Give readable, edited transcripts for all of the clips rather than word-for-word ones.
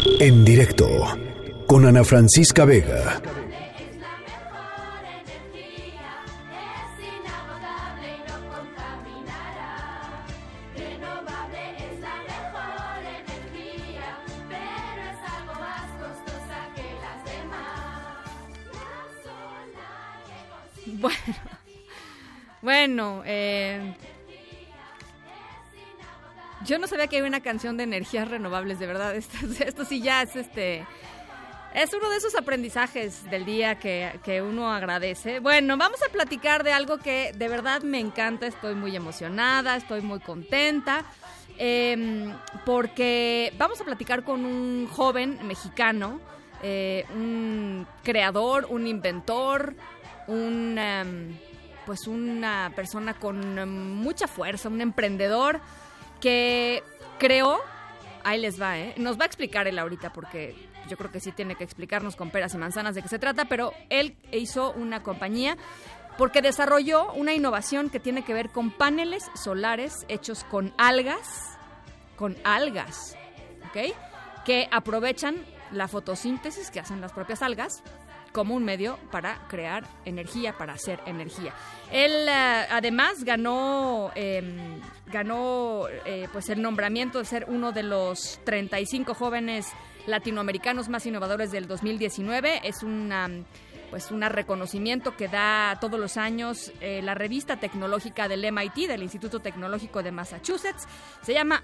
En directo con Ana Francisca Vega. Bueno, yo no sabía que había una canción de energías renovables, de verdad. Esto sí ya es es uno de esos aprendizajes del día que uno agradece. Bueno, vamos a platicar de algo que de verdad me encanta. Estoy muy emocionada, estoy muy contenta, porque vamos a platicar con un joven mexicano, un creador, un inventor, pues una persona con mucha fuerza, un emprendedor que creó, ahí les va, nos va a explicar él ahorita, porque yo creo que sí tiene que explicarnos con peras y manzanas de qué se trata, pero él hizo una compañía porque desarrolló una innovación que tiene que ver con paneles solares hechos con algas, ¿ok? Que aprovechan la fotosíntesis que hacen las propias algas como un medio para crear energía, para hacer energía. Él además ganó pues el nombramiento de ser uno de los 35 jóvenes latinoamericanos más innovadores del 2019. Es un reconocimiento que da todos los años la revista tecnológica del MIT, del Instituto Tecnológico de Massachusetts. Se llama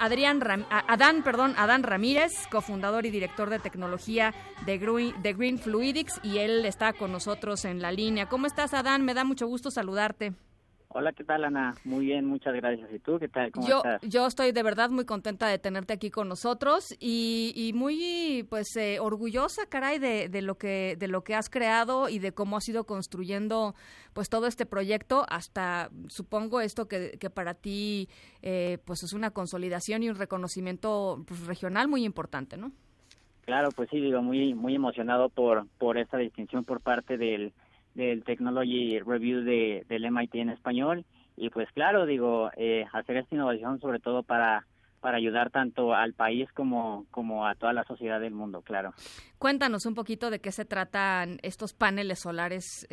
Adán Ramírez, cofundador y director de tecnología de Green Fluidics, y él está con nosotros en la línea. ¿Cómo estás, Adán? Me da mucho gusto saludarte. Hola, ¿qué tal, Ana? Muy bien, muchas gracias. ¿Y tú qué tal? ¿Cómo estás? Yo estoy de verdad muy contenta de tenerte aquí con nosotros y muy orgullosa, caray, de lo que has creado y de cómo has ido construyendo pues todo este proyecto hasta, supongo, esto que para ti pues es una consolidación y un reconocimiento pues regional muy importante, ¿no? Claro, pues sí, digo, muy emocionado por esta distinción por parte del Technology Review del MIT en español, y pues claro, digo, hacer esta innovación sobre todo para ayudar tanto al país como a toda la sociedad del mundo, claro. Cuéntanos un poquito de qué se tratan estos paneles solares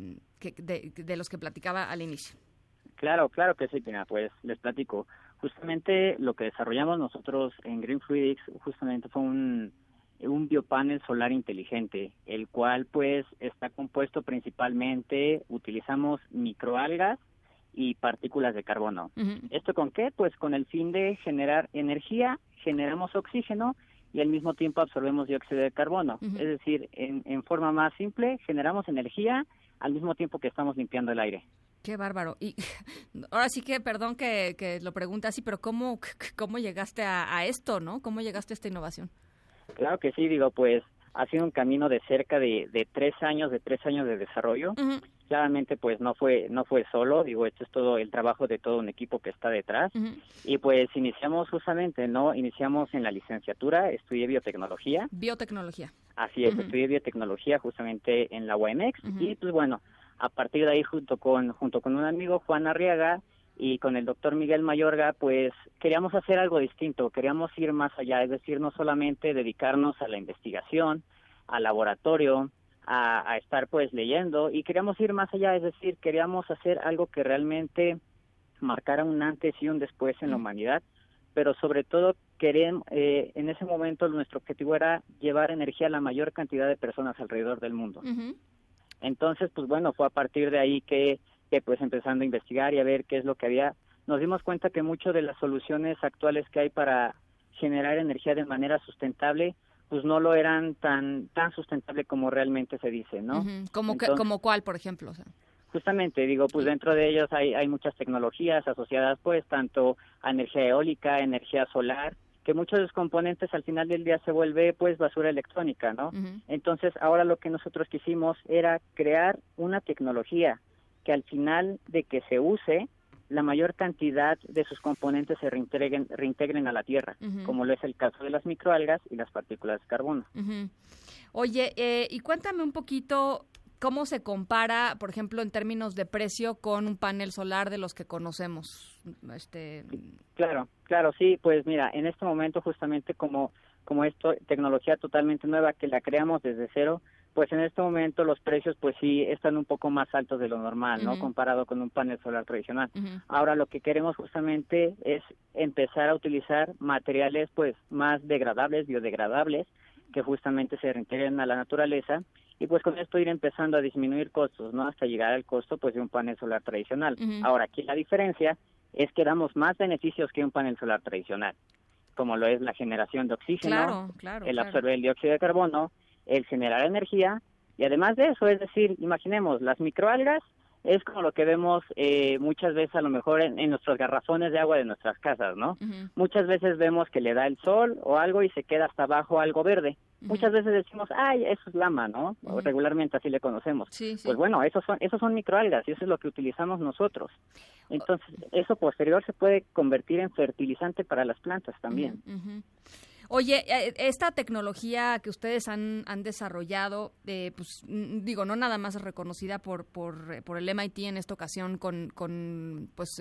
de los que platicaba al inicio. Claro que sí, Pina, pues les platico. Justamente lo que desarrollamos nosotros en Green Fluidics justamente fue un biopanel solar inteligente, el cual pues está compuesto principalmente, utilizamos microalgas y partículas de carbono. Uh-huh. ¿Esto con qué? Pues con el fin de generar energía, generamos oxígeno y al mismo tiempo absorbemos dióxido de carbono. Uh-huh. Es decir, en forma más simple, generamos energía al mismo tiempo que estamos limpiando el aire. Qué bárbaro. Y ahora sí que, perdón que lo pregunte así, pero ¿cómo llegaste a esto, no? ¿Cómo llegaste a esta innovación? Claro que sí, digo, pues ha sido un camino de cerca de 3 años de desarrollo. Uh-huh. Claramente pues no fue solo, digo, esto es todo el trabajo de todo un equipo que está detrás. Uh-huh. Y pues iniciamos en la licenciatura, estudié biotecnología. Así es, uh-huh. Estudié biotecnología justamente en la UAMX. Uh-huh. Y pues bueno, a partir de ahí junto con un amigo, Juan Arriaga, y con el doctor Miguel Mayorga, pues queríamos hacer algo distinto, queríamos ir más allá, es decir, no solamente dedicarnos a la investigación, al laboratorio, a estar pues leyendo, y queríamos ir más allá, es decir, queríamos hacer algo que realmente marcara un antes y un después en la humanidad, pero sobre todo en ese momento nuestro objetivo era llevar energía a la mayor cantidad de personas alrededor del mundo. Uh-huh. Entonces, pues bueno, fue a partir de ahí que pues empezando a investigar y a ver qué es lo que había, nos dimos cuenta que muchas de las soluciones actuales que hay para generar energía de manera sustentable, pues no lo eran tan sustentable como realmente se dice, ¿no? Uh-huh. ¿Como cuál, por ejemplo? O sea. Justamente, digo, pues dentro de ellos hay muchas tecnologías asociadas, pues, tanto a energía eólica, energía solar, que muchos de los componentes al final del día se vuelve, pues, basura electrónica, ¿no? Uh-huh. Entonces, ahora lo que nosotros quisimos era crear una tecnología que al final de que se use, la mayor cantidad de sus componentes se reintegren a la Tierra, uh-huh. como lo es el caso de las microalgas y las partículas de carbono. Uh-huh. Oye, y cuéntame un poquito cómo se compara, por ejemplo, en términos de precio con un panel solar de los que conocemos. Claro, sí, pues mira, en este momento justamente como como esto, tecnología totalmente nueva que la creamos desde cero, pues en este momento los precios pues sí están un poco más altos de lo normal, ¿no? Comparado con un panel solar tradicional. Ahora lo que queremos justamente es empezar a utilizar materiales pues más degradables, biodegradables, que justamente se reintegren a la naturaleza, y pues con esto ir empezando a disminuir costos, ¿no? Hasta llegar al costo pues de un panel solar tradicional. Ahora, aquí la diferencia es que damos más beneficios que un panel solar tradicional, como lo es la generación de oxígeno, el absorber el dióxido de carbono, el generar energía, y además de eso, es decir, imaginemos, las microalgas es como lo que vemos muchas veces a lo mejor en nuestros garrafones de agua de nuestras casas, ¿no? Muchas veces vemos que le da el sol o algo y se queda hasta abajo algo verde. Muchas veces decimos, ay, eso es lama, ¿no? O regularmente así le conocemos. Pues bueno, esos son microalgas y eso es lo que utilizamos nosotros. Entonces, eso posterior se puede convertir en fertilizante para las plantas también. Oye, esta tecnología que ustedes han desarrollado, pues digo, no nada más reconocida por el MIT en esta ocasión con pues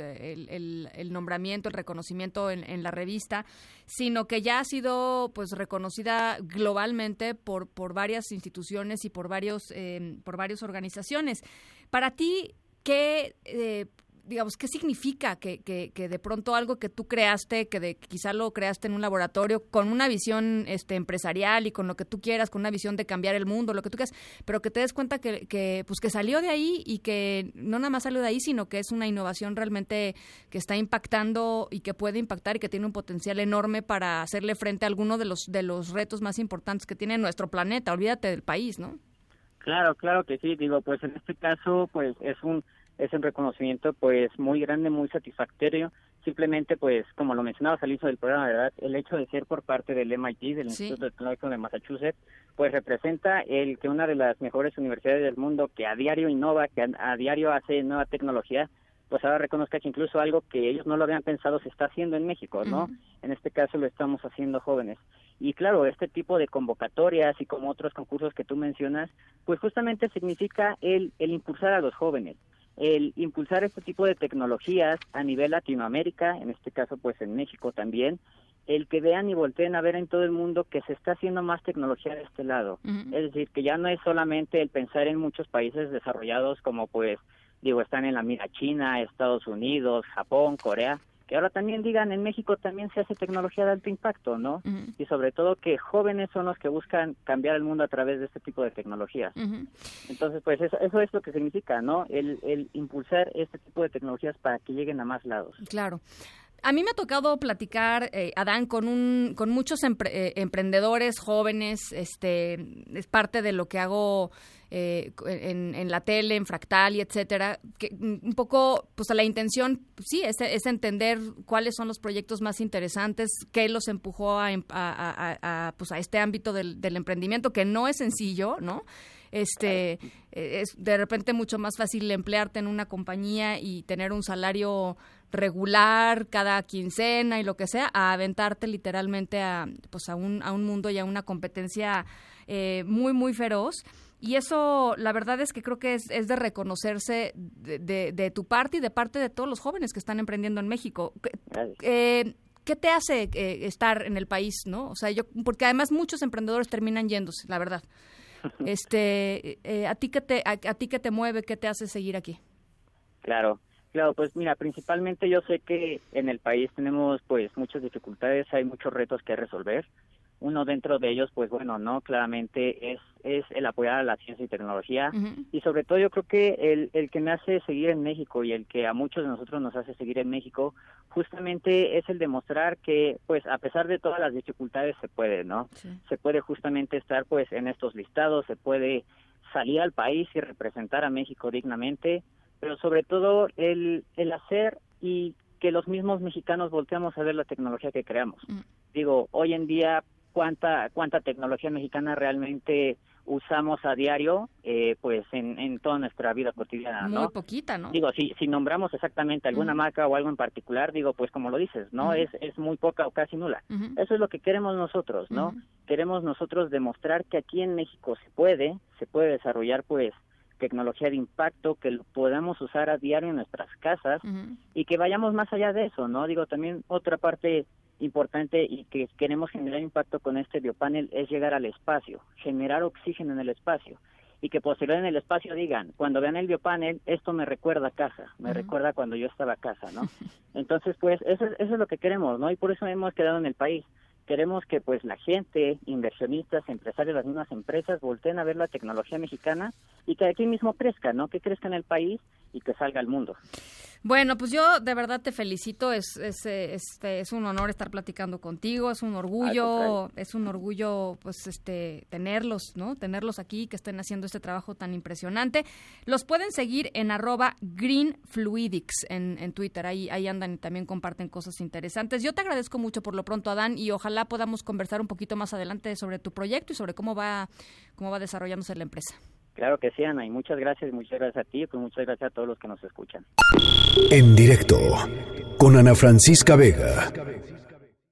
el nombramiento, el reconocimiento en la revista, sino que ya ha sido pues reconocida globalmente por varias instituciones y por varias organizaciones. Para ti, ¿qué digamos, qué significa que de pronto algo que tú creaste, quizá lo creaste en un laboratorio con una visión empresarial y con lo que tú quieras, con una visión de cambiar el mundo, lo que tú quieras, pero que te des cuenta que salió de ahí y que no nada más salió de ahí, sino que es una innovación realmente que está impactando y que puede impactar y que tiene un potencial enorme para hacerle frente a alguno de los retos más importantes que tiene nuestro planeta? Olvídate del país, ¿no? Claro que sí, digo, pues en este caso, pues es un reconocimiento pues muy grande, muy satisfactorio. Simplemente pues como lo mencionabas al inicio del programa, ¿verdad? El hecho de ser por parte del MIT, del Instituto Tecnológico de Massachusetts, pues representa el que una de las mejores universidades del mundo que a diario innova, que a diario hace nueva tecnología, pues ahora reconozca que incluso algo que ellos no lo habían pensado se está haciendo en México, ¿no? En este caso lo estamos haciendo jóvenes. Y claro, este tipo de convocatorias y como otros concursos que tú mencionas, pues justamente significa el impulsar a los jóvenes, el impulsar este tipo de tecnologías a nivel Latinoamérica, en este caso pues en México también, el que vean y volteen a ver en todo el mundo que se está haciendo más tecnología de este lado. Es decir, que ya no es solamente el pensar en muchos países desarrollados como pues, digo, están en la mira China, Estados Unidos, Japón, Corea, que ahora también digan, en México también se hace tecnología de alto impacto, ¿no? Y sobre todo que jóvenes son los que buscan cambiar el mundo a través de este tipo de tecnologías. Entonces, pues eso es lo que significa, ¿no? El impulsar este tipo de tecnologías para que lleguen a más lados. Claro. A mí me ha tocado platicar, Adán, con muchos emprendedores jóvenes. Es parte de lo que hago en la tele, en Fractal y etcétera. Que un poco, pues la intención, pues, sí, es entender cuáles son los proyectos más interesantes, qué los empujó pues a este ámbito del emprendimiento, que no es sencillo, ¿no? Es de repente mucho más fácil emplearte en una compañía y tener un salario regular cada quincena y lo que sea, a aventarte literalmente a un mundo y a una competencia muy, muy feroz. Y eso, la verdad es que creo que es de reconocerse de tu parte y de parte de todos los jóvenes que están emprendiendo en México. ¿Qué te hace estar en el país, no? O sea, porque además muchos emprendedores terminan yéndose, la verdad. ¿A ti qué te mueve, qué te hace seguir aquí? Claro, pues mira, principalmente yo sé que en el país tenemos pues muchas dificultades, hay muchos retos que resolver. Uno dentro de ellos, pues bueno, no, claramente es el apoyar a la ciencia y tecnología, y sobre todo yo creo que el que me hace seguir en México y el que a muchos de nosotros nos hace seguir en México, justamente es el demostrar que, pues a pesar de todas las dificultades se puede, ¿no? Sí. Se puede justamente estar pues en estos listados, se puede salir al país y representar a México dignamente, pero sobre todo el hacer y que los mismos mexicanos volteamos a ver la tecnología que creamos. Digo, hoy en día, ¿cuánta tecnología mexicana realmente usamos a diario, pues en toda nuestra vida cotidiana, ¿no? Muy poquita, ¿no? Digo, si nombramos exactamente alguna marca o algo en particular, digo, pues como lo dices, ¿no? Es muy poca o casi nula. Eso es lo que queremos nosotros, ¿no? Queremos nosotros demostrar que aquí en México se puede desarrollar, pues, tecnología de impacto, que lo podamos usar a diario en nuestras casas y que vayamos más allá de eso, ¿no? Digo, también otra parte importante y que queremos generar impacto con este biopanel es llegar al espacio, generar oxígeno en el espacio, y que posteriormente en el espacio digan, cuando vean el biopanel, esto me recuerda a casa, me recuerda cuando yo estaba a casa, ¿no? Entonces, pues, eso es lo que queremos, ¿no? Y por eso hemos quedado en el país. Queremos que, pues, la gente, inversionistas, empresarios, las mismas empresas, volteen a ver la tecnología mexicana y que aquí mismo crezca, ¿no? Que crezca en el país y que salga al mundo. Bueno, pues yo de verdad te felicito, es un honor estar platicando contigo, es un orgullo, pues tenerlos, ¿no? Tenerlos aquí, que estén haciendo este trabajo tan impresionante. Los pueden seguir en @greenfluidics en Twitter, ahí andan y también comparten cosas interesantes. Yo te agradezco mucho por lo pronto, Adán, y ojalá podamos conversar un poquito más adelante sobre tu proyecto y sobre cómo va desarrollándose la empresa. Claro que sí, Ana, y muchas gracias a ti, pues muchas gracias a todos los que nos escuchan. En directo, con Ana Francisca Vega.